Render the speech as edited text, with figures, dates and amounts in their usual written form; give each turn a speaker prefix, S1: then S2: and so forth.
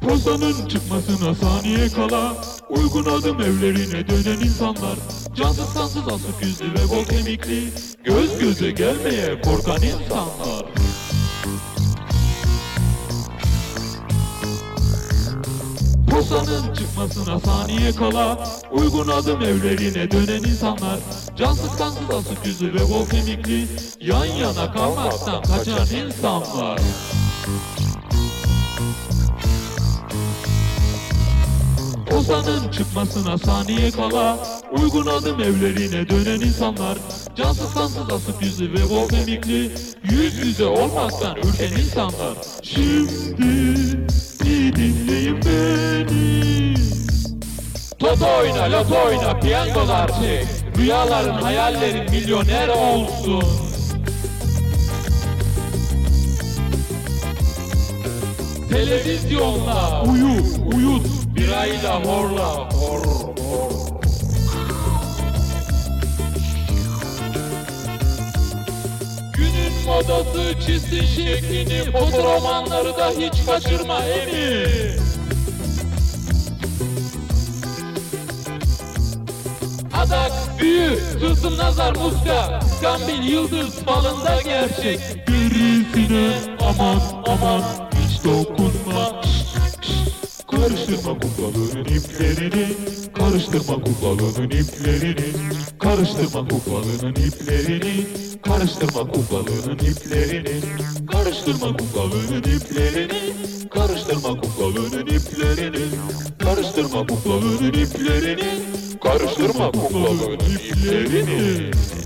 S1: Postanın çıkmasına saniye kala uygun adım evlerine dönen insanlar, cansız kansız asık yüzlü ve bol kemikli, göz göze gelmeye korkan insanlar. Postanın çıkmasına saniye kala uygun adım evlerine dönen insanlar, cansız kansız asık yüzlü ve bol kemikli, yan yana kalmaktan kaçan insanlar. Postanın çıkmasına saniye kala uygun adım evlerine dönen insanlar, cansız kansız asık yüzlü ve bol kemikli, yüz yüze olmaktan ürken insanlar. Şimdi iyi dinleyin beni. Toto oyna, loto oyna, piyangolar çek, rüyaların hayallerin milyoner olsun. Televizyonla uyut, birayla horla, hor. Günün modası çizsin şeklini, fotoromanları da hiç kaçırma emin. Adak, büyü, tılsım, nazar, muska, iskambil, yıldız falında gerçek. Gerisine aman hiç dokunma. Karıştırma kuklalının iplerini, karıştırma kuklalının iplerini, karıştırma kuklalının iplerini, karıştırma kuklalının iplerini, karıştırma kuklalının iplerini, karıştırma kuklalının iplerini, karıştırma kuklalının iplerini, karıştırma kuklalının iplerini.